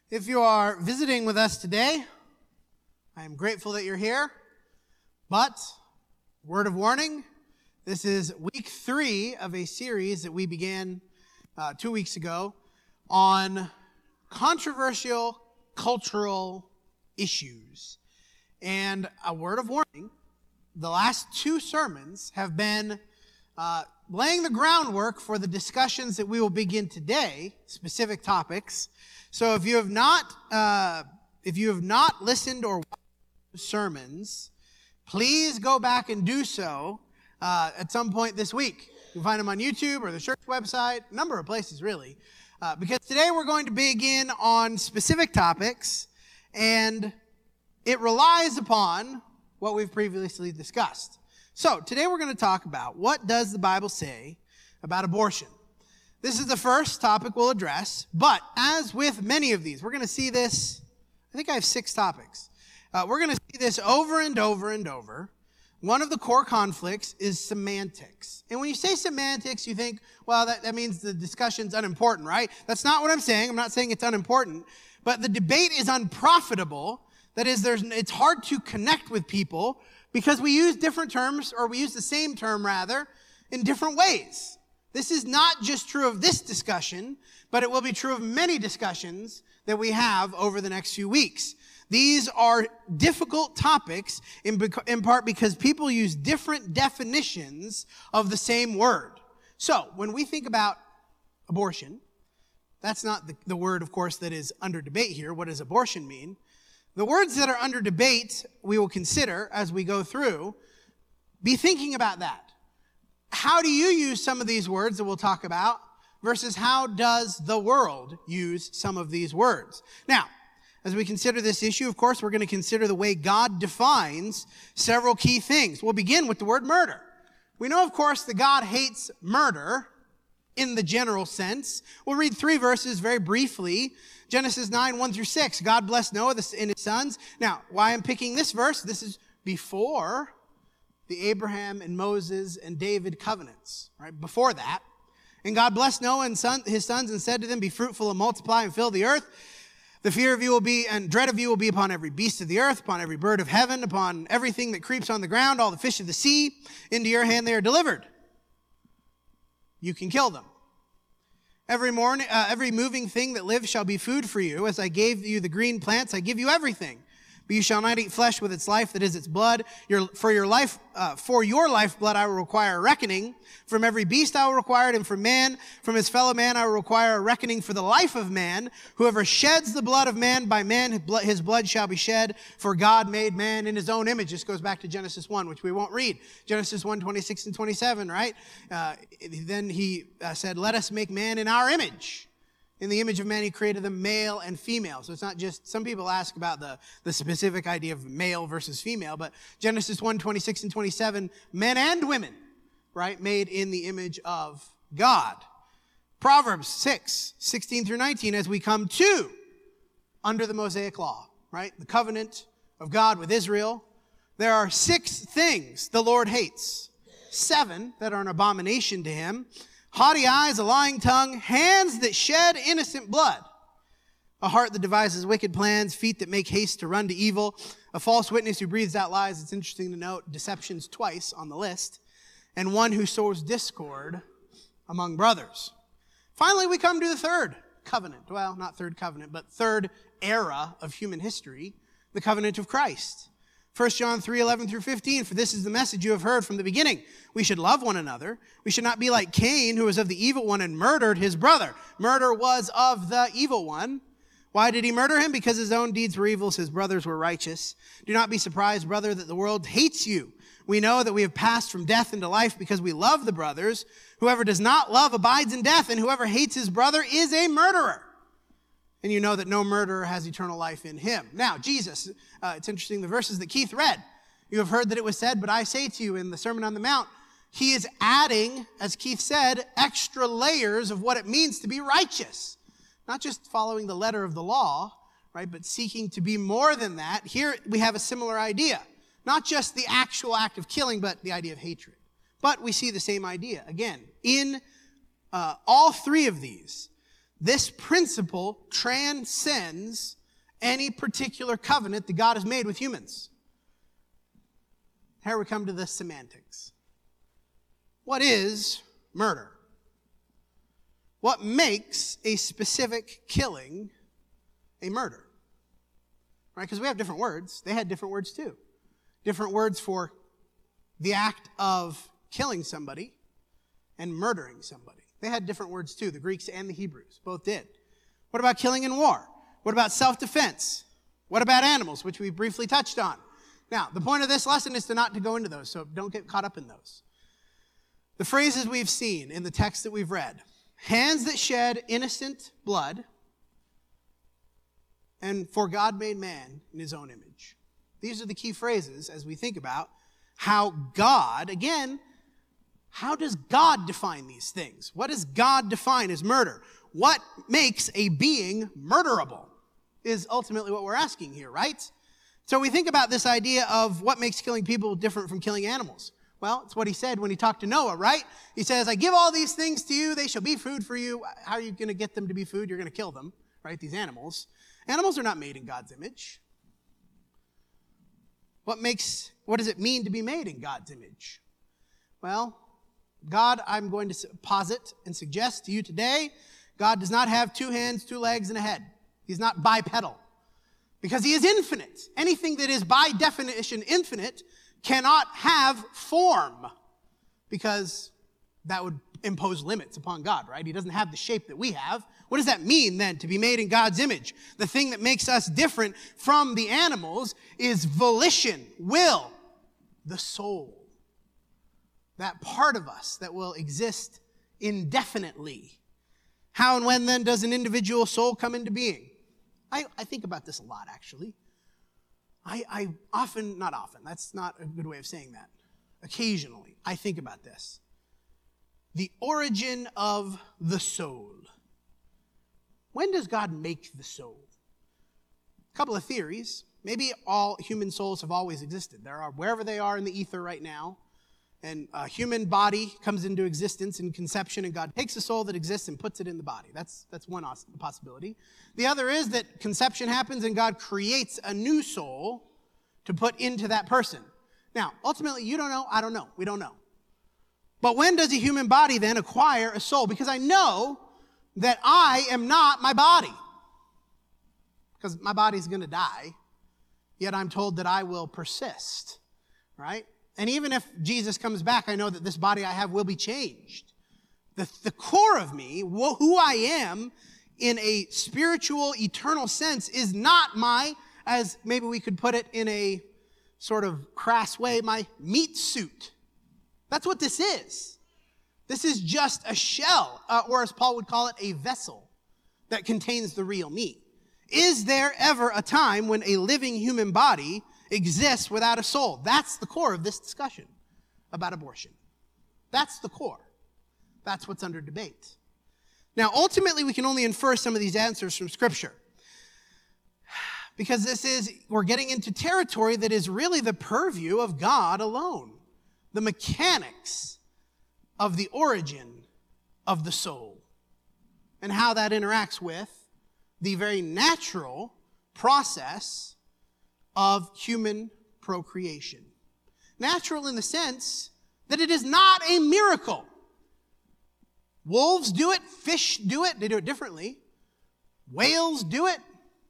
If you are visiting with us today, I am grateful that you're here, but word of warning, this is week 3 of a series that we began 2 weeks ago on controversial cultural issues. And a word of warning, the last 2 sermons have been laying the groundwork for the discussions that we will begin today, specific topics. So if you have not listened or watched sermons, please go back and do so at some point this week. You can find them on YouTube or the church website, a number of places really. Because today we're going to begin on specific topics, and it relies upon what we've previously discussed. So today we're going to talk about what does the Bible say about abortion. This is the first topic we'll address, but as with many of these, we're going to see this, I think I have 6 topics. We're going to see this over and over and over. One of the core conflicts is semantics. And when you say semantics, you think, well, that means the discussion's unimportant, right? That's not what I'm saying. I'm not saying it's unimportant, but the debate is unprofitable. That is, it's hard to connect with people because we use different terms, or we use the same term rather, in different ways. This is not just true of this discussion, but it will be true of many discussions that we have over the next few weeks. These are difficult topics in part because people use different definitions of the same word. So, when we think about abortion, that's not the word, of course, that is under debate here. What does abortion mean? The words that are under debate we will consider as we go through. Be thinking about that. How do you use some of these words that we'll talk about versus how does the world use some of these words? Now, as we consider this issue, of course, we're going to consider the way God defines several key things. We'll begin with the word murder. We know, of course, that God hates murder in the general sense. We'll read 3 verses very briefly. Genesis 9, 1 through 6. God blessed Noah and his sons. Now, why I'm picking this verse, this is before the Abraham and Moses and David covenants, right? Before that. And God blessed Noah and his sons and said to them, be fruitful and multiply and fill the earth. The fear of you will be, and dread of you will be upon every beast of the earth, upon every bird of heaven, upon everything that creeps on the ground, all the fish of the sea. Into your hand they are delivered. You can kill them. Every moving thing that lives shall be food for you. As I gave you the green plants, I give you everything. But you shall not eat flesh with its life, that is its blood. For your lifeblood I will require a reckoning. From every beast I will require it, and from his fellow man I will require a reckoning for the life of man. Whoever sheds the blood of man, by man his blood shall be shed. For God made man in his own image. This goes back to Genesis 1, which we won't read. Genesis 1, 26 and 27, right? Then he said, let us make man in our image. In the image of man, he created them male and female. So it's not just, some people ask about the specific idea of male versus female, but Genesis 1, 26 and 27, men and women, right, made in the image of God. Proverbs 6, 16 through 19, as we come to under the Mosaic law, right, the covenant of God with Israel, there are 6 things the Lord hates, 7 that are an abomination to him. Haughty eyes, a lying tongue, hands that shed innocent blood, a heart that devises wicked plans, feet that make haste to run to evil, a false witness who breathes out lies. It's interesting to note deception's twice on the list, and one who sows discord among brothers. Finally, we come to the third covenant. Well, not third covenant, but third era of human history, the covenant of Christ. 1 John 3, 11 through 15, for this is the message you have heard from the beginning. We should love one another. We should not be like Cain, who was of the evil one and murdered his brother. Murder was of the evil one. Why did he murder him? Because his own deeds were evil, his brothers were righteous. Do not be surprised, brother, that the world hates you. We know that we have passed from death into life because we love the brothers. Whoever does not love abides in death, and whoever hates his brother is a murderer. And you know that no murderer has eternal life in him. Now, Jesus, it's interesting, the verses that Keith read. You have heard that it was said, but I say to you in the Sermon on the Mount, he is adding, as Keith said, extra layers of what it means to be righteous. Not just following the letter of the law, right, but seeking to be more than that. Here we have a similar idea. Not just the actual act of killing, but the idea of hatred. But we see the same idea. Again, in all 3 of these, this principle transcends any particular covenant that God has made with humans. Here we come to the semantics. What is murder? What makes a specific killing a murder? Right? Because we have different words. They had different words too. Different words for the act of killing somebody and murdering somebody. They had different words too. The Greeks and the Hebrews both did. What about killing in war? What about self-defense? What about animals, which we briefly touched on? Now, the point of this lesson is not to go into those, so don't get caught up in those. The phrases we've seen in the text that we've read: hands that shed innocent blood, and for God made man in his own image. These are the key phrases as we think about how God, again, how does God define these things? What does God define as murder? What makes a being murderable is ultimately what we're asking here, right? So we think about this idea of what makes killing people different from killing animals. Well, it's what he said when he talked to Noah, right? He says, I give all these things to you. They shall be food for you. How are you going to get them to be food? You're going to kill them, right? These animals. Animals are not made in God's image. What does it mean to be made in God's image? Well, God, I'm going to posit and suggest to you today, God does not have 2 hands, 2 legs, and a head. He's not bipedal. Because he is infinite. Anything that is by definition infinite cannot have form, because that would impose limits upon God, right? He doesn't have the shape that we have. What does that mean then, to be made in God's image? The thing that makes us different from the animals is volition, will, the soul. That part of us that will exist indefinitely. How and when then does an individual soul come into being? I think about this a lot, actually. I often, not often, that's not a good way of saying that. Occasionally, I think about this. The origin of the soul. When does God make the soul? A couple of theories. Maybe all human souls have always existed. There are, wherever they are in the ether right now, and a human body comes into existence in conception, and God takes a soul that exists and puts it in the body. That's one possibility. The other is that conception happens and God creates a new soul to put into that person. Now, ultimately, you don't know, I don't know, we don't know. But when does a human body then acquire a soul? Because I know that I am not my body. Because my body's going to die, yet I'm told that I will persist, right? And even if Jesus comes back, I know that this body I have will be changed. The core of me, who I am in a spiritual, eternal sense, is not as maybe we could put it in a sort of crass way, my meat suit. That's what this is. This is just a shell, or as Paul would call it, a vessel that contains the real me. Is there ever a time when a living human body exists without a soul? That's the core of this discussion about abortion. That's the core. That's what's under debate. Now, ultimately, we can only infer some of these answers from Scripture, because we're getting into territory that is really the purview of God alone. The mechanics of the origin of the soul and how that interacts with the very natural process of human procreation. Natural in the sense that it is not a miracle. Wolves do it, fish do it, they do it differently. Whales do it,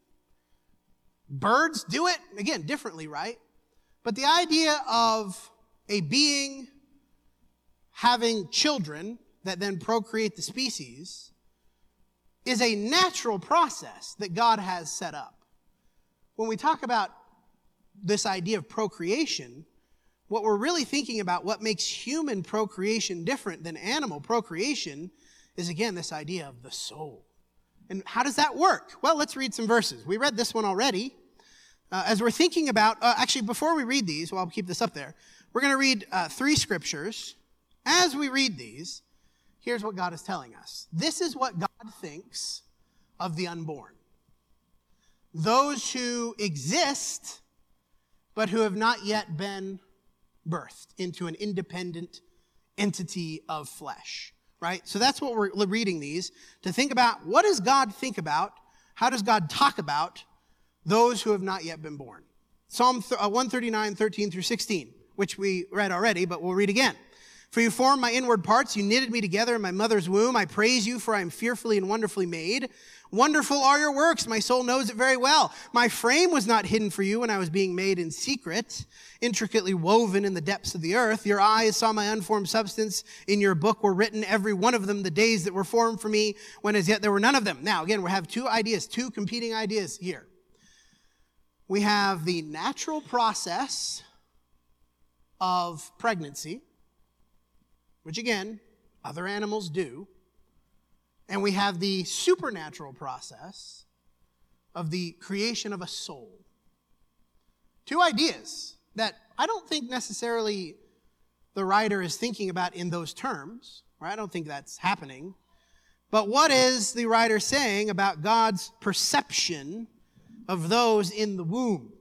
birds do it, again, differently, right? But the idea of a being having children that then procreate the species is a natural process that God has set up. When we talk about this idea of procreation, what we're really thinking about, what makes human procreation different than animal procreation, is again this idea of the soul. And how does that work? Well, let's read some verses. We read this one already. As we're thinking about, actually before we read these, well, I'll keep this up there, we're going to read 3 scriptures. As we read these, here's what God is telling us. This is what God thinks of the unborn. Those who exist, but who have not yet been birthed into an independent entity of flesh. right? So that's what we're reading these, to think about, what does God think about? How does God talk about those who have not yet been born? Psalm 139, 13 through 16, which we read already, but we'll read again. For you formed my inward parts, you knitted me together in my mother's womb. I praise you, for I am fearfully and wonderfully made. Wonderful are your works, my soul knows it very well. My frame was not hidden for you when I was being made in secret, intricately woven in the depths of the earth. Your eyes saw my unformed substance. In your book were written, every one of them, the days that were formed for me, when as yet there were none of them. Now, again, we have two competing ideas here. We have the natural process of pregnancy, which again, other animals do. And we have the supernatural process of the creation of a soul. Two ideas that I don't think necessarily the writer is thinking about in those terms, right? I don't think that's happening. But what is the writer saying about God's perception of those in the womb?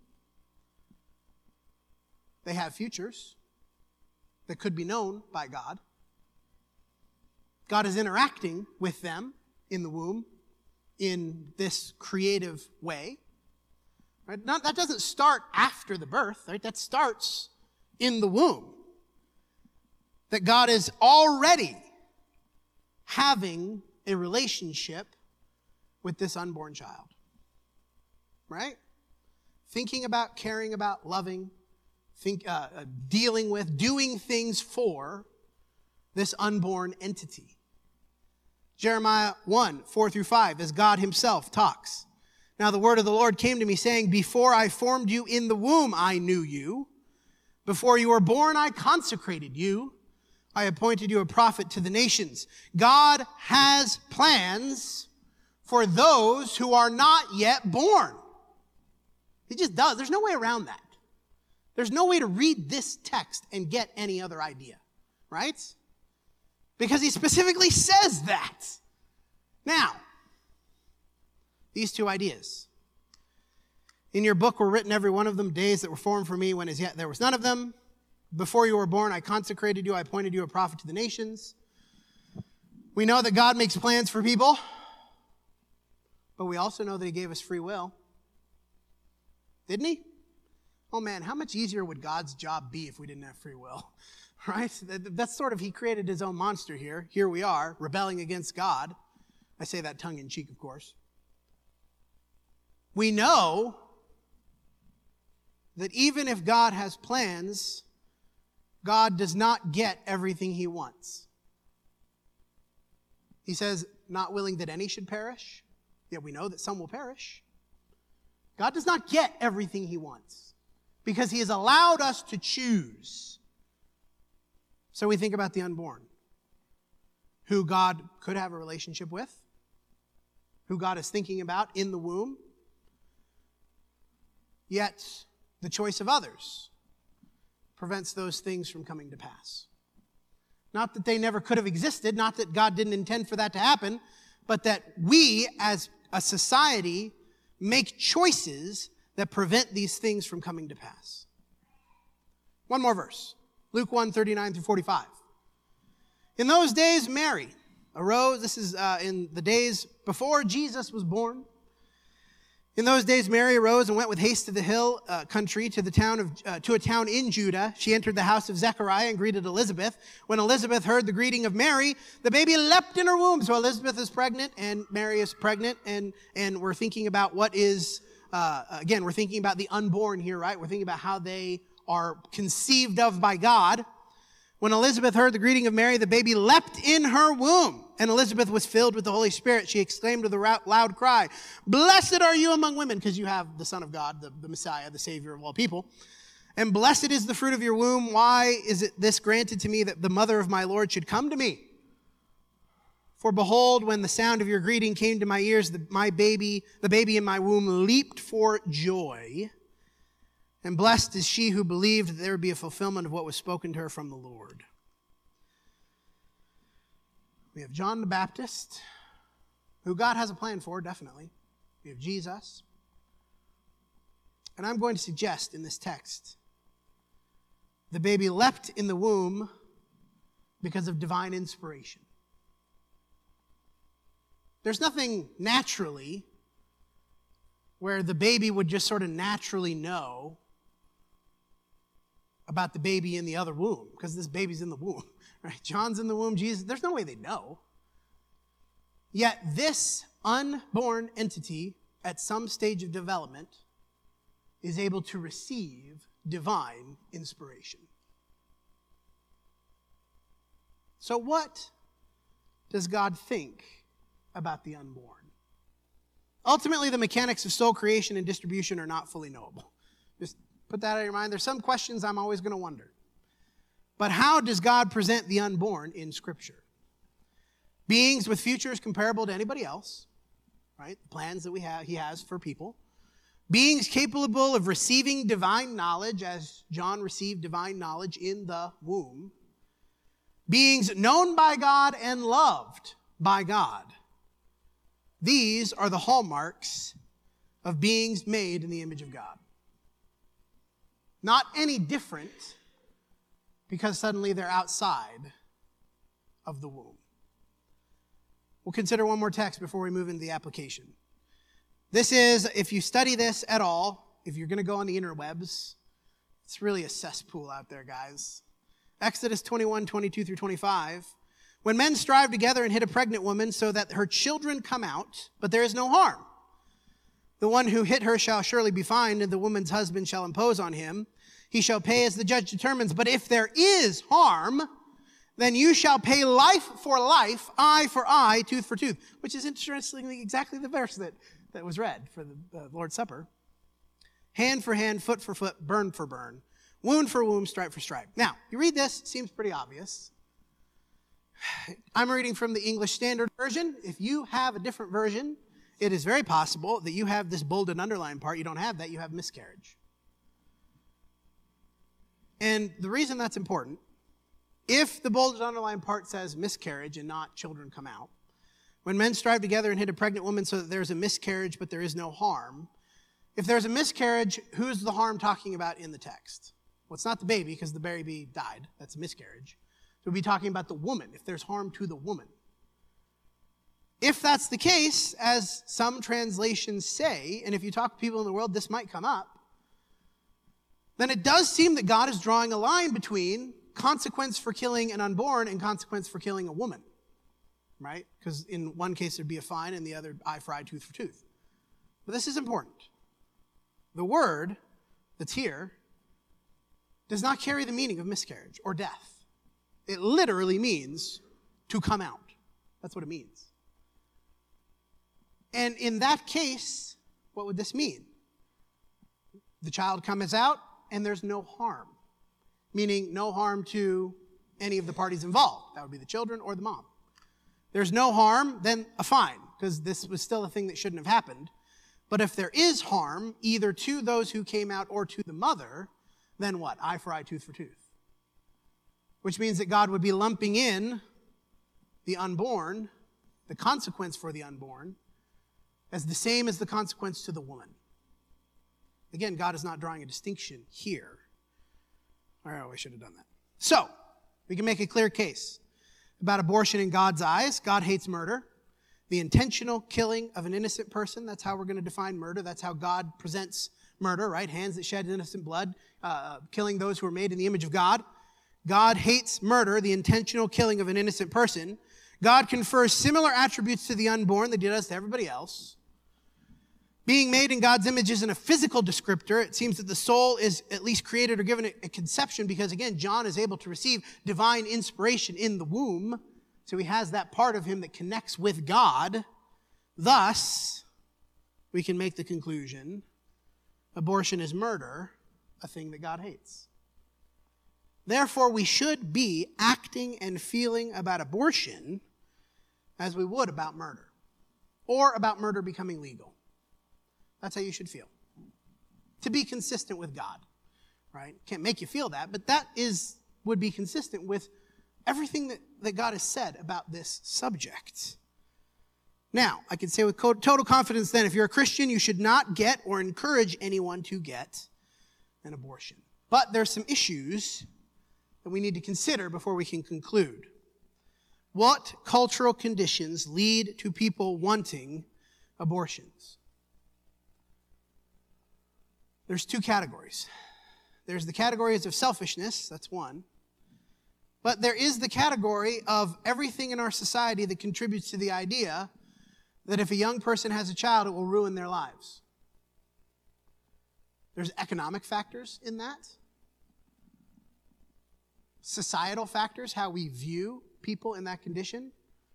They have futures that could be known by God. God is interacting with them in the womb in this creative way. Right? That doesn't start after the birth, right? That starts in the womb. That God is already having a relationship with this unborn child. Right? Thinking about, caring about, loving, dealing with, doing things for this unborn entity. Jeremiah 1, 4 through 5, as God himself talks. Now the word of the Lord came to me saying, before I formed you in the womb, I knew you. Before you were born, I consecrated you. I appointed you a prophet to the nations. God has plans for those who are not yet born. He just does. There's no way around that. There's no way to read this text and get any other idea, right? Because he specifically says that. Now, these two ideas. In your book were written, every one of them, days that were formed for me, when as yet there was none of them. Before you were born, I consecrated you. I appointed you a prophet to the nations. We know that God makes plans for people, but we also know that he gave us free will. Didn't he? Oh man, how much easier would God's job be if we didn't have free will? Right? That's sort of, he created his own monster here. Here we are, rebelling against God. I say that tongue in cheek, of course. We know that even if God has plans, God does not get everything he wants. He says, not willing that any should perish, yet we know that some will perish. God does not get everything he wants because he has allowed us to choose. So we think about the unborn, who God could have a relationship with, who God is thinking about in the womb, yet the choice of others prevents those things from coming to pass. Not that they never could have existed, not that God didn't intend for that to happen, but that we as a society make choices that prevent these things from coming to pass. One more verse. Luke 1, 39 through 45. In those days, Mary arose. This is in the days before Jesus was born. In those days, Mary arose and went with haste to the hill country, to a town in Judah. She entered the house of Zechariah and greeted Elizabeth. When Elizabeth heard the greeting of Mary, the baby leapt in her womb. So Elizabeth is pregnant and Mary is pregnant, and we're thinking about what is, again, we're thinking about the unborn here, right? We're thinking about how they are conceived of by God. When Elizabeth heard the greeting of Mary, the baby leapt in her womb. And Elizabeth was filled with the Holy Spirit. She exclaimed with a loud cry, "Blessed are you among women," because you have the Son of God, the Messiah, the Savior of all people. "And blessed is the fruit of your womb. Why is it this granted to me, that the mother of my Lord should come to me? For behold, when the sound of your greeting came to my ears, the baby in my womb leaped for joy. And blessed is she who believed that there would be a fulfillment of what was spoken to her from the Lord." We have John the Baptist, who God has a plan for, definitely. We have Jesus. And I'm going to suggest in this text, the baby leapt in the womb because of divine inspiration. there's nothing naturally where the baby would just sort of naturally know about the baby in the other womb, because this baby's in the womb, right? John's in the womb, Jesus, there's no way they know. Yet this unborn entity at some stage of development is able to receive divine inspiration. So what does God think about the unborn? Ultimately, the mechanics of soul creation and distribution are not fully knowable. Just put that out of your mind. There's some questions I'm always going to wonder. But how does God present the unborn in Scripture? Beings with futures comparable to anybody else, right? The plans that he has for people. Beings capable of receiving divine knowledge, as John received divine knowledge in the womb. Beings known by God and loved by God. These are the hallmarks of beings made in the image of God. Not any different because suddenly they're outside of the womb. We'll consider one more text before we move into the application. This is, if you study this at all, if you're going to go on the interwebs, it's really a cesspool out there, guys. Exodus 21, 22 through 25. When men strive together and hit a pregnant woman so that her children come out, but there is no harm. The one who hit her shall surely be fined, and the woman's husband shall impose on him. He shall pay as the judge determines. But if there is harm, then you shall pay life for life, eye for eye, tooth for tooth. Which is interestingly exactly the verse that was read for the Lord's Supper. Hand for hand, foot for foot, burn for burn. Wound for wound, stripe for stripe. Now, you read this, it seems pretty obvious. I'm reading from the English Standard Version. If you have a different version, it is very possible that you have this bold and underlined part. You don't have that, you have miscarriage. And the reason that's important, if the bold and underlined part says miscarriage and not children come out, when men strive together and hit a pregnant woman so that there's a miscarriage but there is no harm, if there's a miscarriage, who's the harm talking about in the text? Well, it's not the baby because the baby died. That's a miscarriage. So we'll be talking about the woman, if there's harm to the woman. If that's the case, as some translations say, and if you talk to people in the world, this might come up, then it does seem that God is drawing a line between consequence for killing an unborn and consequence for killing a woman, right? Because in one case there'd be a fine, and the other eye for eye, tooth for tooth. But this is important. The word that's here does not carry the meaning of miscarriage or death. It literally means to come out. That's what it means. And in that case, what would this mean? The child comes out and there's no harm. Meaning no harm to any of the parties involved. That would be the children or the mom. There's no harm, then a fine, because this was still a thing that shouldn't have happened. But if there is harm, either to those who came out or to the mother, then what? Eye for eye, tooth for tooth. Which means that God would be lumping in the unborn, the consequence for the unborn, as the same as the consequence to the woman. Again, God is not drawing a distinction here. Oh, I should have done that. So, we can make a clear case about abortion in God's eyes. God hates murder. The intentional killing of an innocent person, that's how we're going to define murder. That's how God presents murder, right? Hands that shed innocent blood, killing those who are made in the image of God. God hates murder, the intentional killing of an innocent person. God confers similar attributes to the unborn that he does to everybody else. Being made in God's image isn't a physical descriptor. It seems that the soul is at least created or given a conception because, again, John is able to receive divine inspiration in the womb. So he has that part of him that connects with God. Thus, we can make the conclusion, abortion is murder, a thing that God hates. Therefore, we should be acting and feeling about abortion as we would about murder, or about murder becoming legal. That's how you should feel. To be consistent with God, right? Can't make you feel that, but that would be consistent with everything that God has said about this subject. Now, I can say with total confidence then, if you're a Christian, you should not get or encourage anyone to get an abortion. But there's some issues that we need to consider before we can conclude. What cultural conditions lead to people wanting abortions? There's two categories. There's the categories of selfishness, that's one. But there is the category of everything in our society that contributes to the idea that if a young person has a child, it will ruin their lives. There's economic factors in that. Societal factors, how we view people in that condition.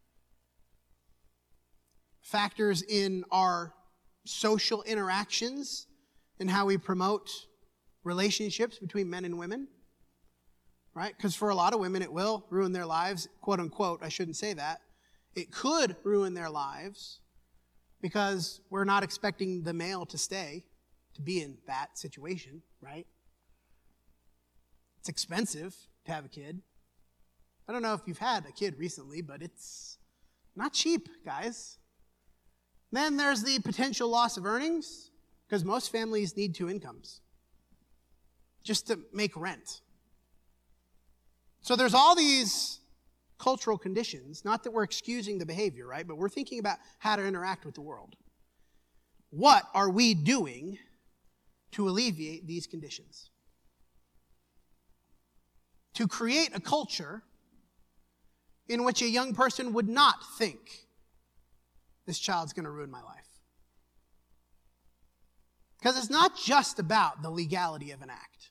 Factors in our social interactions and how we promote relationships between men and women. Right? Because for a lot of women, it will ruin their lives, quote unquote. I shouldn't say that. It could ruin their lives because we're not expecting the male to stay, to be in that situation, right? It's expensive to have a kid. I don't know if you've had a kid recently, but it's not cheap, guys. Then there's the potential loss of earnings, because most families need 2 incomes just to make rent. So there's all these cultural conditions, not that we're excusing the behavior, right? But we're thinking about how to interact with the world. What are we doing to alleviate these conditions? To create a culture in which a young person would not think, this child's going to ruin my life. Because it's not just about the legality of an act.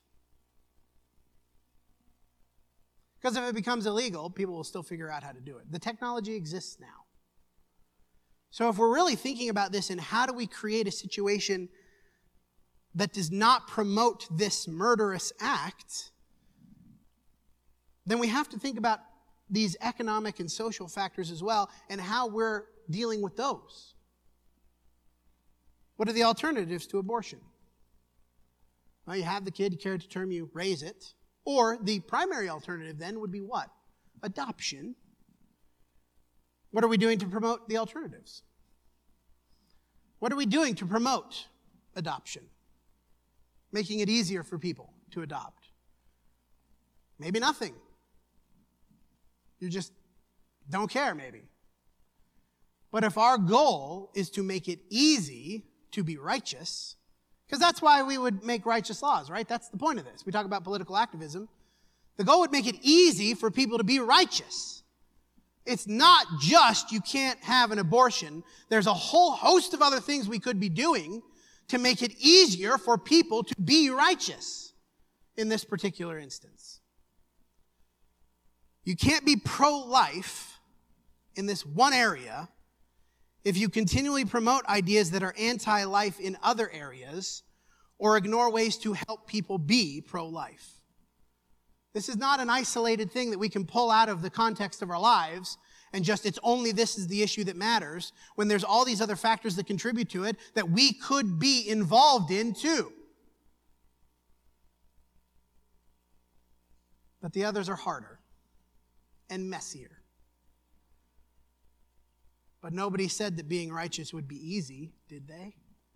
Because if it becomes illegal, people will still figure out how to do it. The technology exists now. So if we're really thinking about this and how do we create a situation that does not promote this murderous act, then we have to think about these economic and social factors as well and how we're dealing with those. What are the alternatives to abortion? Well, you have the kid, you carry it to term, you raise it. Or the primary alternative then would be what? Adoption. What are we doing to promote the alternatives? What are we doing to promote adoption? Making it easier for people to adopt. Maybe nothing. You just don't care, maybe. But if our goal is to make it easy to be righteous, because that's why we would make righteous laws, right? That's the point of this. We talk about political activism. The goal would make it easy for people to be righteous. It's not just you can't have an abortion. There's a whole host of other things we could be doing to make it easier for people to be righteous in this particular instance. You can't be pro-life in this one area if you continually promote ideas that are anti-life in other areas or ignore ways to help people be pro-life. This is not an isolated thing that we can pull out of the context of our lives and just it's only this is the issue that matters when there's all these other factors that contribute to it that we could be involved in too. But the others are harder and messier. But nobody said that being righteous would be easy, did they?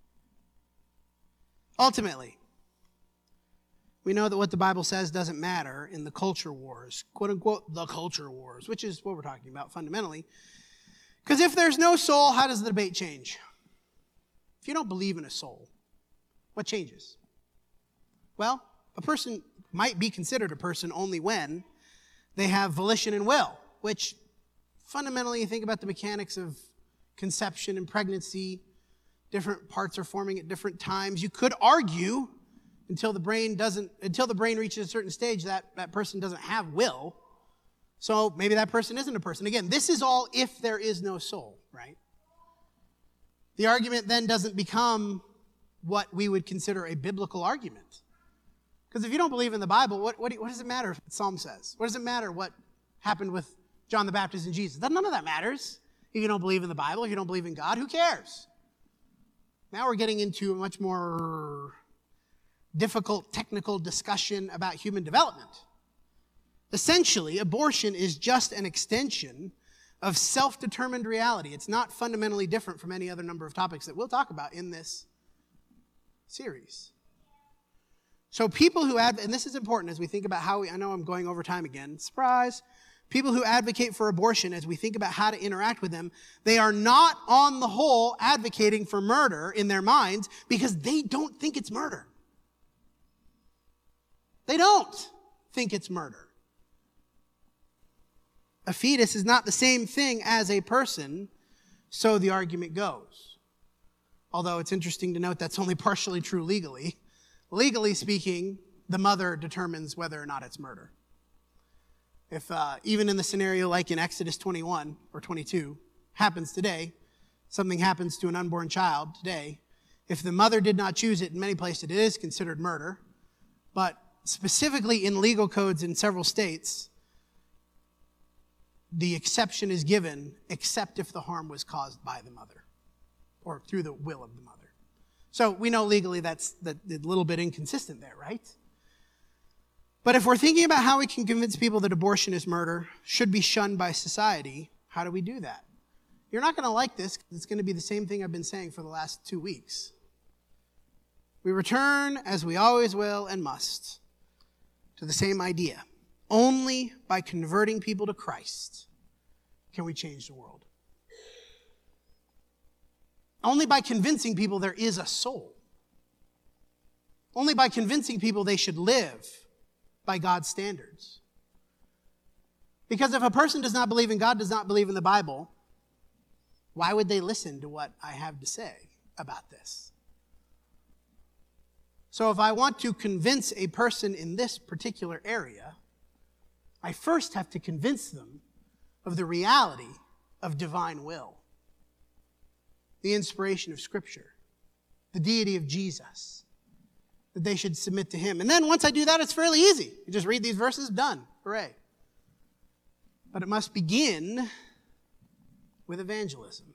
Ultimately, we know that what the Bible says doesn't matter in the culture wars, quote unquote, the culture wars, which is what we're talking about fundamentally. Because if there's no soul, how does the debate change? If you don't believe in a soul, what changes? Well, a person might be considered a person only when they have volition and will, which fundamentally, you think about the mechanics of conception and pregnancy. Different parts are forming at different times. You could argue until the brain reaches a certain stage that person doesn't have will. So maybe that person isn't a person. Again, this is all if there is no soul, right? The argument then doesn't become what we would consider a biblical argument. Because if you don't believe in the Bible, what does it matter what Psalm says? What does it matter what happened with John the Baptist and Jesus? None of that matters. If you don't believe in the Bible, if you don't believe in God, who cares? Now we're getting into a much more difficult technical discussion about human development. Essentially, abortion is just an extension of self-determined reality. It's not fundamentally different from any other number of topics that we'll talk about in this series. So people who and this is important as we think about I know I'm going over time again, surprise. people who advocate for abortion, as we think about how to interact with them, they are not on the whole advocating for murder in their minds because they don't think it's murder. They don't think it's murder. A fetus is not the same thing as a person, so the argument goes. Although it's interesting to note that's only partially true legally. Legally speaking, the mother determines whether or not it's murder. If even in the scenario like in Exodus 21 or 22 happens today, something happens to an unborn child today, if the mother did not choose it, in many places it is considered murder. But specifically in legal codes in several states, the exception is given except if the harm was caused by the mother or through the will of the mother. So we know legally that's a little bit inconsistent there, right? But if we're thinking about how we can convince people that abortion is murder, should be shunned by society, how do we do that? You're not going to like this because it's going to be the same thing I've been saying for the last 2 weeks. We return, as we always will and must, to the same idea. Only by converting people to Christ can we change the world. Only by convincing people there is a soul. Only by convincing people they should live by God's standards. Because if a person does not believe in God, does not believe in the Bible, why would they listen to what I have to say about this? So if I want to convince a person in this particular area, I first have to convince them of the reality of divine will, the inspiration of Scripture, the deity of Jesus, that they should submit to Him. And then once I do that, it's fairly easy. You just read these verses, done. Hooray. But it must begin with evangelism.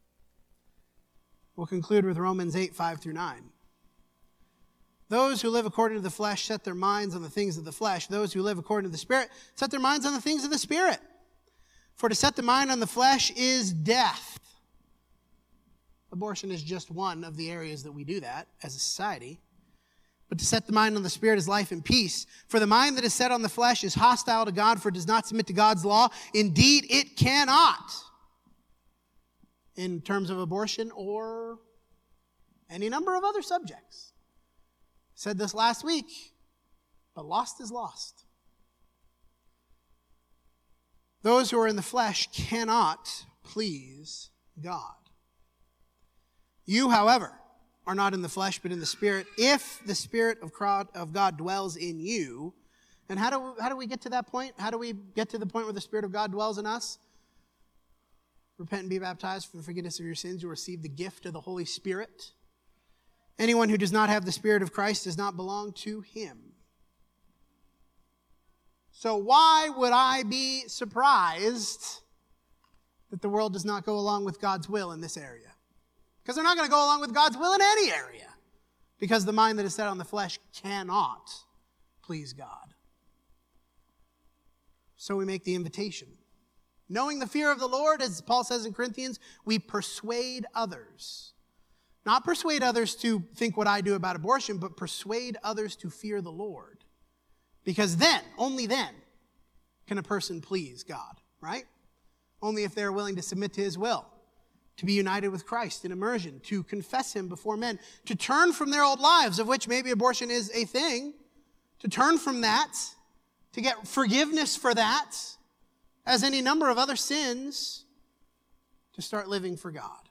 We'll conclude with Romans 8, 5 through 9. Those who live according to the flesh set their minds on the things of the flesh. Those who live according to the Spirit set their minds on the things of the Spirit. For to set the mind on the flesh is death. Abortion is just one of the areas that we do that as a society. But to set the mind on the Spirit is life and peace. For the mind that is set on the flesh is hostile to God, for it does not submit to God's law. Indeed, it cannot. In terms of abortion or any number of other subjects. Said this last week, but lost is lost. Those who are in the flesh cannot please God. You, however, are not in the flesh, but in the Spirit, if the Spirit of God dwells in you. And how do we get to that point? How do we get to the point where the Spirit of God dwells in us? Repent and be baptized for the forgiveness of your sins. You'll receive the gift of the Holy Spirit. Anyone who does not have the Spirit of Christ does not belong to Him. So why would I be surprised that the world does not go along with God's will in this area? Because they're not going to go along with God's will in any area. Because the mind that is set on the flesh cannot please God. So we make the invitation. Knowing the fear of the Lord, as Paul says in Corinthians, we persuade others. Not persuade others to think what I do about abortion, but persuade others to fear the Lord. Because then, only then, can a person please God, right? Only if they're willing to submit to His will, to be united with Christ in immersion, to confess Him before men, to turn from their old lives, of which maybe abortion is a thing, to turn from that, to get forgiveness for that, as any number of other sins, to start living for God.